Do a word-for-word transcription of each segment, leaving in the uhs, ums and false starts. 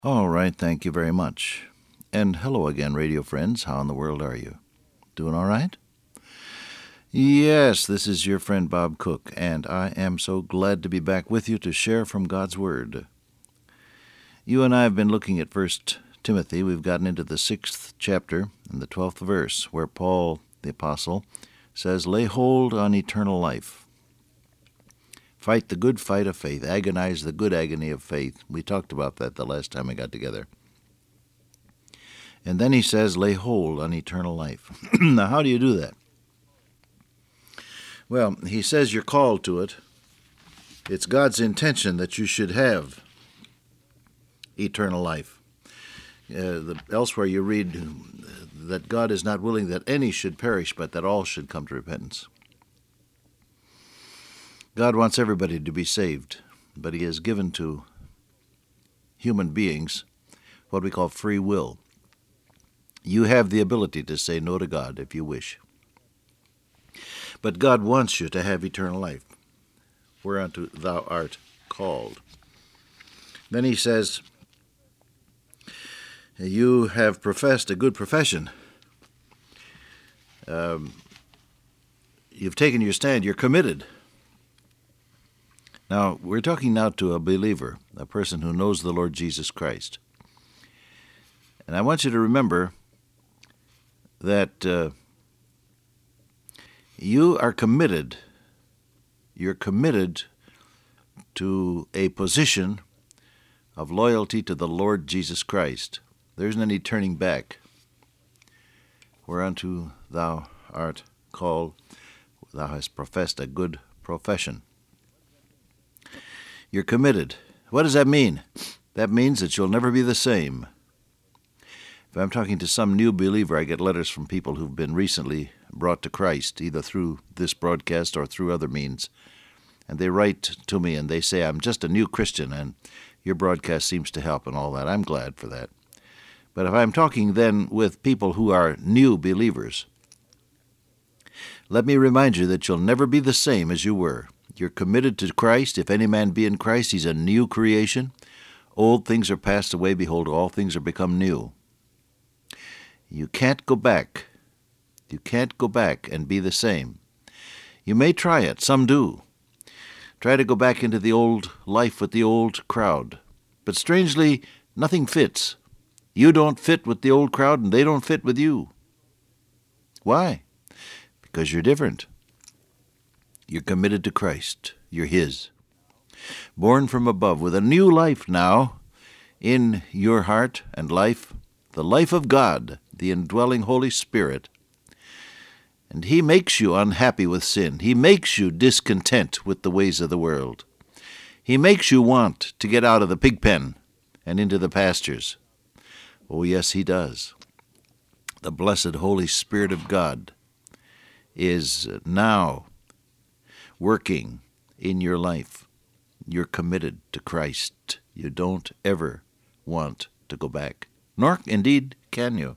All right, thank you very much. And hello again, radio friends. How in the world are you? Doing all right? Yes, this is your friend Bob Cook, and I am so glad to be back with you to share from God's Word. You and I have been looking at First Timothy. We've gotten into the sixth chapter and the twelfth verse, where Paul, the apostle, says, "Lay hold on eternal life. Fight the good fight of faith. Agonize the good agony of faith." We talked about that the last time we got together. And then he says, lay hold on eternal life. Now, how do you do that? Well, he says you're called to it. It's God's intention that you should have eternal life. Uh, the, elsewhere you read that God is not willing that any should perish, but that all should come to repentance. God wants everybody to be saved, but he has given to human beings what we call free will. You have the ability to say no to God if you wish. But God wants you to have eternal life, whereunto thou art called. Then he says, you have professed a good profession. Um, you've taken your stand. You're committed. Now, we're talking now to a believer, a person who knows the Lord Jesus Christ. And I want you to remember that uh, you are committed. You're committed to a position of loyalty to the Lord Jesus Christ. There isn't any turning back. Whereunto thou art called, thou hast professed a good profession. You're committed. What does that mean? That means that you'll never be the same. If I'm talking to some new believer, I get letters from people who've been recently brought to Christ, either through this broadcast or through other means. And they write to me and they say, I'm just a new Christian and your broadcast seems to help and all that. I'm glad for that. But if I'm talking then with people who are new believers, let me remind you that you'll never be the same as you were. You're committed to Christ. If any man be in Christ, he's a new creation. Old things are passed away. Behold, all things are become new. You can't go back. You can't go back and be the same. You may try it. Some do. Try to go back into the old life with the old crowd. But strangely, nothing fits. You don't fit with the old crowd, and they don't fit with you. Why? Because you're different. You're committed to Christ. You're his. Born from above with a new life now in your heart and life, the life of God, the indwelling Holy Spirit. And he makes you unhappy with sin. He makes you discontent with the ways of the world. He makes you want to get out of the pig pen and into the pastures. Oh, yes, he does. The blessed Holy Spirit of God is now working in your life. You're committed to Christ. You don't ever want to go back. Nor, indeed, can you.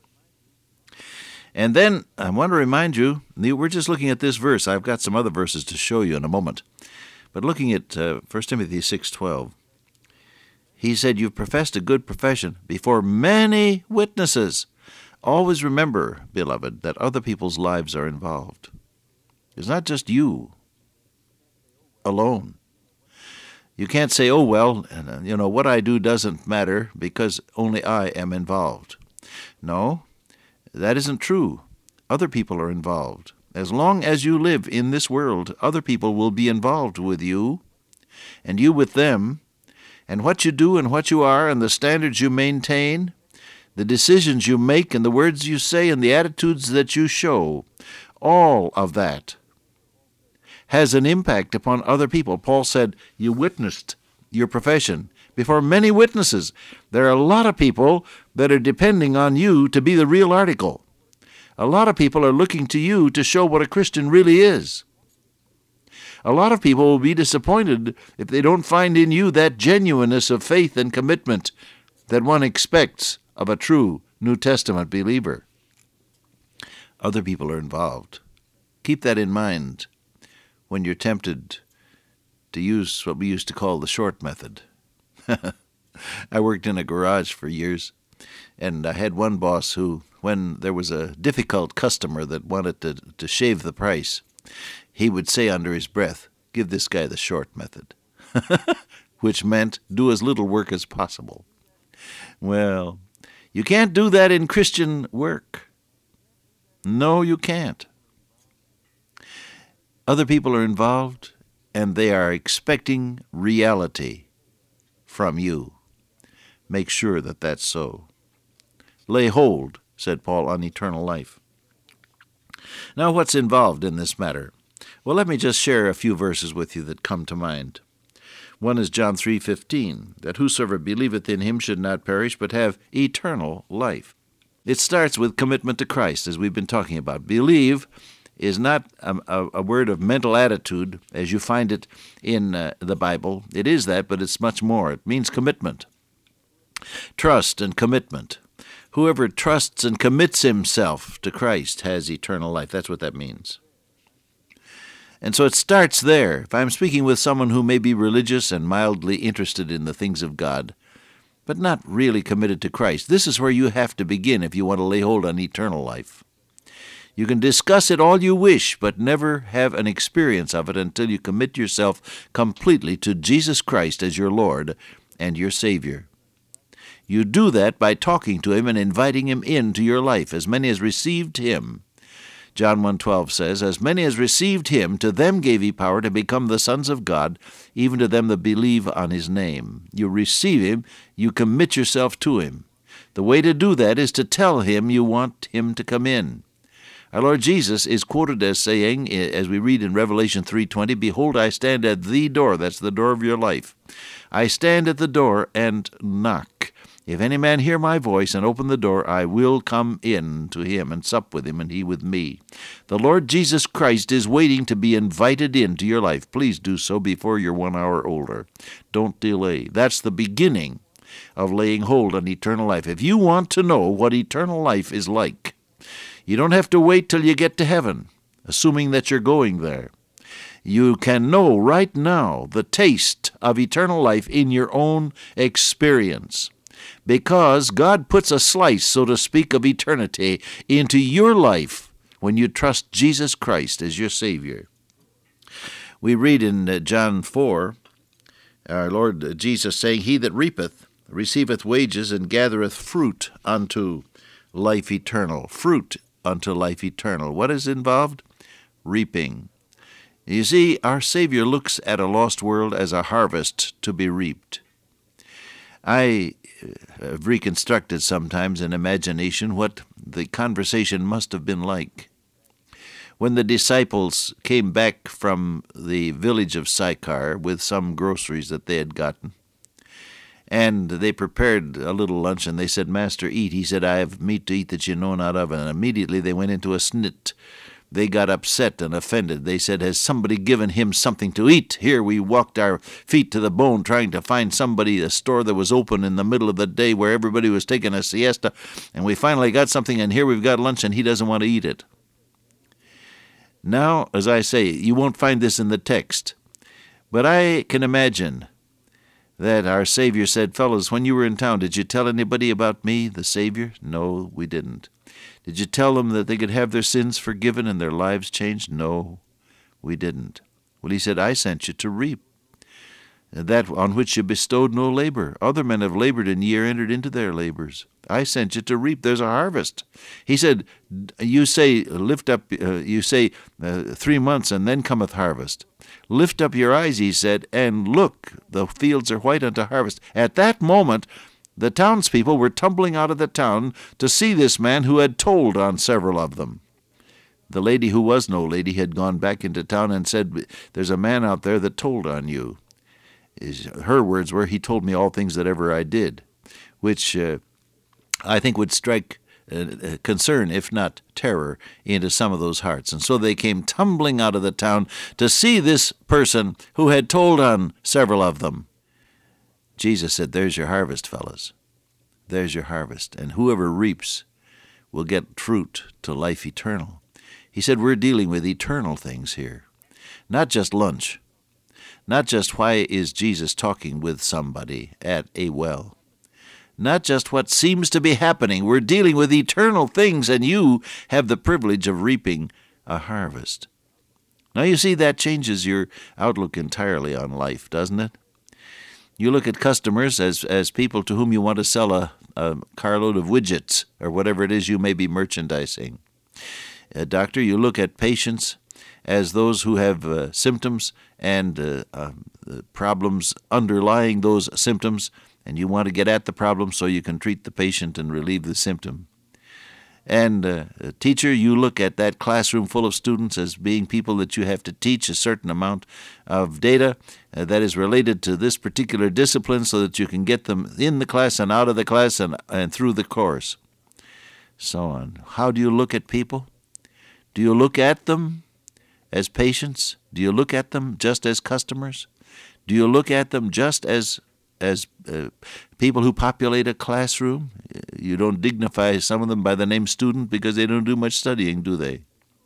And then I want to remind you, we're just looking at this verse. I've got some other verses to show you in a moment. But looking at uh, First Timothy six twelve, he said, you've professed a good profession before many witnesses. Always remember, beloved, that other people's lives are involved. It's not just you alone. You can't say, oh, well, you know, what I do doesn't matter because only I am involved. No, that isn't true. Other people are involved. As long as you live in this world, other people will be involved with you, and you with them, and what you do and what you are and the standards you maintain, the decisions you make and the words you say and the attitudes that you show, all of that has an impact upon other people. Paul said, you witnessed your profession before many witnesses. There are a lot of people that are depending on you to be the real article. A lot of people are looking to you to show what a Christian really is. A lot of people will be disappointed if they don't find in you that genuineness of faith and commitment that one expects of a true New Testament believer. Other people are involved. Keep that in mind when you're tempted to use what we used to call the short method. I worked in a garage for years, and I had one boss who, when there was a difficult customer that wanted to, to shave the price, he would say under his breath, "Give this guy the short method," which meant do as little work as possible. Well, you can't do that in Christian work. No, you can't. Other people are involved, and they are expecting reality from you. Make sure that that's so. Lay hold, said Paul, on eternal life. Now, what's involved in this matter? Well, let me just share a few verses with you that come to mind. One is John three fifteen, that whosoever believeth in him should not perish, but have eternal life. It starts with commitment to Christ, as we've been talking about. Believe is not a, a, a word of mental attitude, as you find it in uh, the Bible. It is that, but it's much more. It means commitment. Trust and commitment. Whoever trusts and commits himself to Christ has eternal life. That's what that means. And so it starts there. If I'm speaking with someone who may be religious and mildly interested in the things of God, but not really committed to Christ, this is where you have to begin if you want to lay hold on eternal life. You can discuss it all you wish, but never have an experience of it until you commit yourself completely to Jesus Christ as your Lord and your Savior. You do that by talking to Him and inviting Him into your life, as many as received Him. John one twelve says, "As many as received Him, to them gave He power to become the sons of God, even to them that believe on His name." You receive Him, you commit yourself to Him. The way to do that is to tell Him you want Him to come in. Our Lord Jesus is quoted as saying, as we read in Revelation three twenty, "Behold, I stand at the door," that's the door of your life. "I stand at the door and knock. If any man hear my voice and open the door, I will come in to him and sup with him and he with me." The Lord Jesus Christ is waiting to be invited into your life. Please do so before you're one hour older. Don't delay. That's the beginning of laying hold on eternal life. If you want to know what eternal life is like, you don't have to wait till you get to heaven, assuming that you're going there. You can know right now the taste of eternal life in your own experience, because God puts a slice, so to speak, of eternity into your life when you trust Jesus Christ as your Savior. We read in John four, our Lord Jesus saying, "He that reapeth receiveth wages and gathereth fruit unto life eternal." Fruit unto life eternal. What is involved? Reaping. You see, our Savior looks at a lost world as a harvest to be reaped. I have reconstructed sometimes in imagination what the conversation must have been like. When the disciples came back from the village of Sychar with some groceries that they had gotten, and they prepared a little lunch, and they said, "Master, eat." He said, "I have meat to eat that you know not of." And immediately they went into a snit. They got upset and offended. They said, "Has somebody given him something to eat? Here we walked our feet to the bone trying to find somebody, a store that was open in the middle of the day where everybody was taking a siesta, and we finally got something, and here we've got lunch, and he doesn't want to eat it." Now, as I say, you won't find this in the text, but I can imagine that our Savior said, "Fellows, when you were in town, did you tell anybody about me, the Savior?" "No, we didn't." "Did you tell them that they could have their sins forgiven and their lives changed?" "No, we didn't." Well, He said, "I sent you to reap that on which you bestowed no labor. Other men have labored, and ye are entered into their labors. I sent you to reap. There's a harvest." He said, "You say, lift up, uh, you say, uh, three months, and then cometh harvest. Lift up your eyes," He said, "and look, the fields are white unto harvest." At that moment, the townspeople were tumbling out of the town to see this man who had told on several of them. The lady who was no lady had gone back into town and said, "There's a man out there that told on you." Her words were, "He told me all things that ever I did," which uh, I think would strike uh, concern, if not terror, into some of those hearts. And so they came tumbling out of the town to see this person who had told on several of them. Jesus said, "There's your harvest, fellas. There's your harvest. And whoever reaps will get fruit to life eternal." He said, we're dealing with eternal things here. Not just lunch. Not just why is Jesus talking with somebody at a well. Not just what seems to be happening. We're dealing with eternal things, and you have the privilege of reaping a harvest. Now you see, that changes your outlook entirely on life, doesn't it? You look at customers as as people to whom you want to sell a, a carload of widgets or whatever it is you may be merchandising. Uh, doctor, you look at patients as those who have uh, symptoms and uh, uh, problems underlying those symptoms, and you want to get at the problem so you can treat the patient and relieve the symptom. And uh, teacher, you look at that classroom full of students as being people that you have to teach a certain amount of data uh, that is related to this particular discipline so that you can get them in the class and out of the class and, and through the course. So on. How do you look at people? Do you look at them as patients? Do you look at them just as customers? Do you look at them just as as uh, people who populate a classroom? You don't dignify some of them by the name student because they don't do much studying, do they?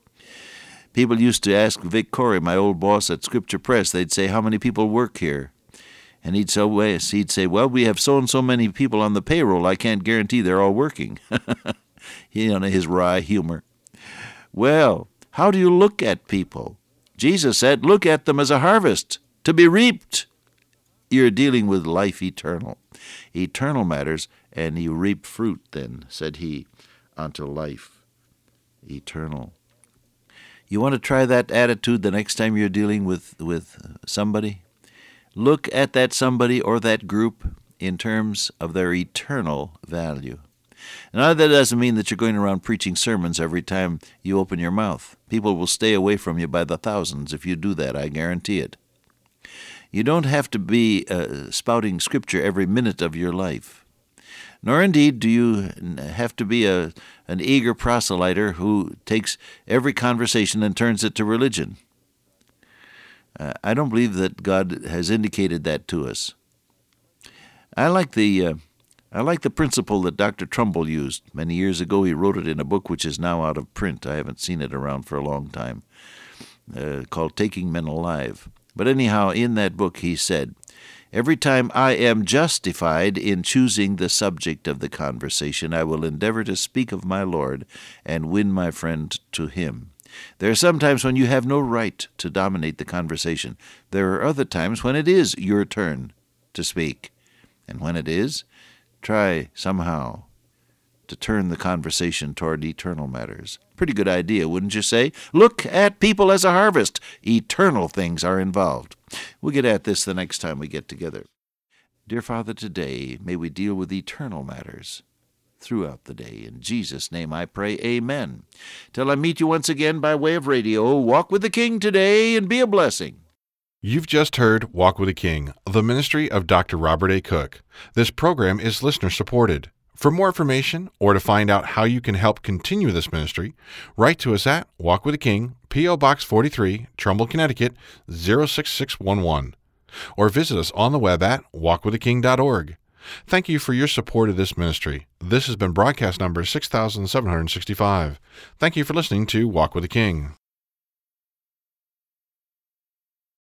People used to ask Vic Corey, my old boss at Scripture Press, they'd say, how many people work here? And he'd say, he'd say, well, we have so and so many people on the payroll, I can't guarantee they're all working. You know, his wry humor. Well, how do you look at people? Jesus said, look at them as a harvest to be reaped. You're dealing with life eternal. Eternal matters, and you reap fruit then, said he, unto life eternal. You want to try that attitude the next time you're dealing with, with somebody? Look at that somebody or that group in terms of their eternal value. Now, that doesn't mean that you're going around preaching sermons every time you open your mouth. People will stay away from you by the thousands if you do that, I guarantee it. You don't have to be uh, spouting Scripture every minute of your life. Nor indeed do you have to be a an eager proselyter who takes every conversation and turns it to religion. Uh, I don't believe that God has indicated that to us. I like the uh, I like the principle that Doctor Trumbull used. Many years ago he wrote it in a book which is now out of print. I haven't seen it around for a long time, uh, called Taking Men Alive. But anyhow, in that book he said, every time I am justified in choosing the subject of the conversation, I will endeavor to speak of my Lord and win my friend to him. There are some times when you have no right to dominate the conversation. There are other times when it is your turn to speak. And when it is, try somehow to turn the conversation toward eternal matters. Pretty good idea, wouldn't you say? Look at people as a harvest. Eternal things are involved. We'll get at this the next time we get together. Dear Father, today may we deal with eternal matters throughout the day. In Jesus' name I pray, amen. Till I meet you once again by way of radio, walk with the King today and be a blessing. You've just heard Walk with the King, the ministry of Doctor Robert A. Cook. This program is listener-supported. For more information or to find out how you can help continue this ministry, write to us at Walk with the King, P O. Box forty-three, Trumbull, Connecticut, zero six six one one. Or visit us on the web at walk with the king dot org. Thank you for your support of this ministry. This has been broadcast number six thousand seven hundred sixty-five. Thank you for listening to Walk with the King.